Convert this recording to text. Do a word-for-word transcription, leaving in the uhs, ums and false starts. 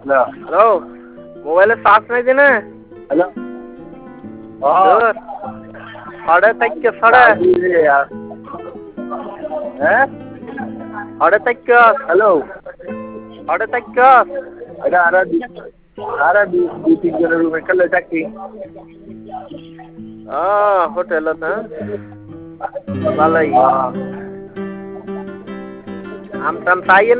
Hello hello মোবাইলে charge নাই দিনে হ্যালো সাড়ে থেকে সাড়ে হ্যাঁ সাড়ে থেকে হ্যালো সাড়ে থেকে এটা আর আর দুই তিন জনের রুমে খেলে থাকি Ah, hotel na. Balay. Am tam tayo